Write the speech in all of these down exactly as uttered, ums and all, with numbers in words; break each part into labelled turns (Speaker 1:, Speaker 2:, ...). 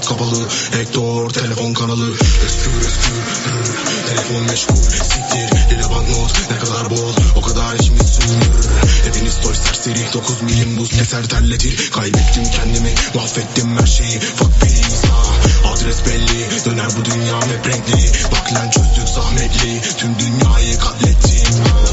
Speaker 1: kapalı. Hector telefon kanalı. Öskür öskür rrr. Telefon meşgul siktir. Lile banknot ne kadar bol o kadar içimiz sürünür. Hepiniz toy serseri. Dokuz milim buz keser terletir. Kaybettim kendimi mahvettim her şeyi. Fuck benim sağ adres belli. Döner bu dünya hep renkli. Bak lan çözdük zahmetli. Tüm dünyayı katlettim.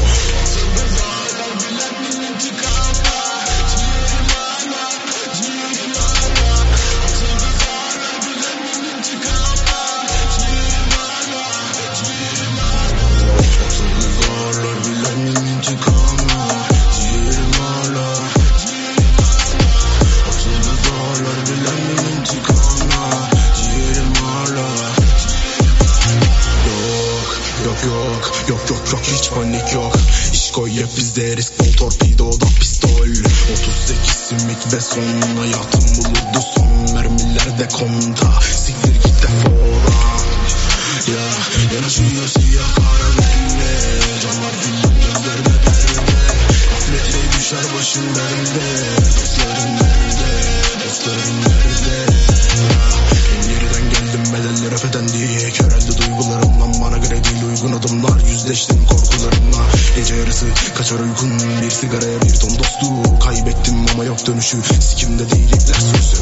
Speaker 1: Yok yok yok yok hiç panik yok. İş koy hep bizde risk bol torpido da pistol. Otuz sekiz simit ve son hayatım bulurdu son. Mermiler de konta siktir git defora. Ya yanaşıyor siyah kara benimle. Canlar film gözlerine perde. Gafletle düşer başın derde. Dostların nerede? Dostların nerede? En geriden geldim bedelleri öfeden köreldi duygularımdan bana göre değil uygun adımlar. Yüzleştim korkularımla gece yarısı kaçar uykun. Bir sigaraya bir ton dostluğu kaybettim ama yok dönüşü. Sikimde değil ipler sürsün.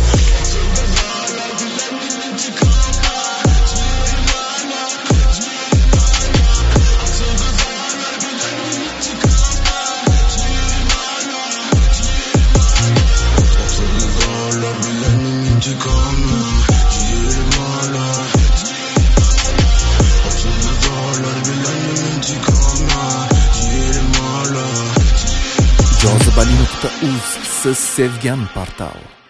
Speaker 2: Cazibali nokta uz siz sevgan portal.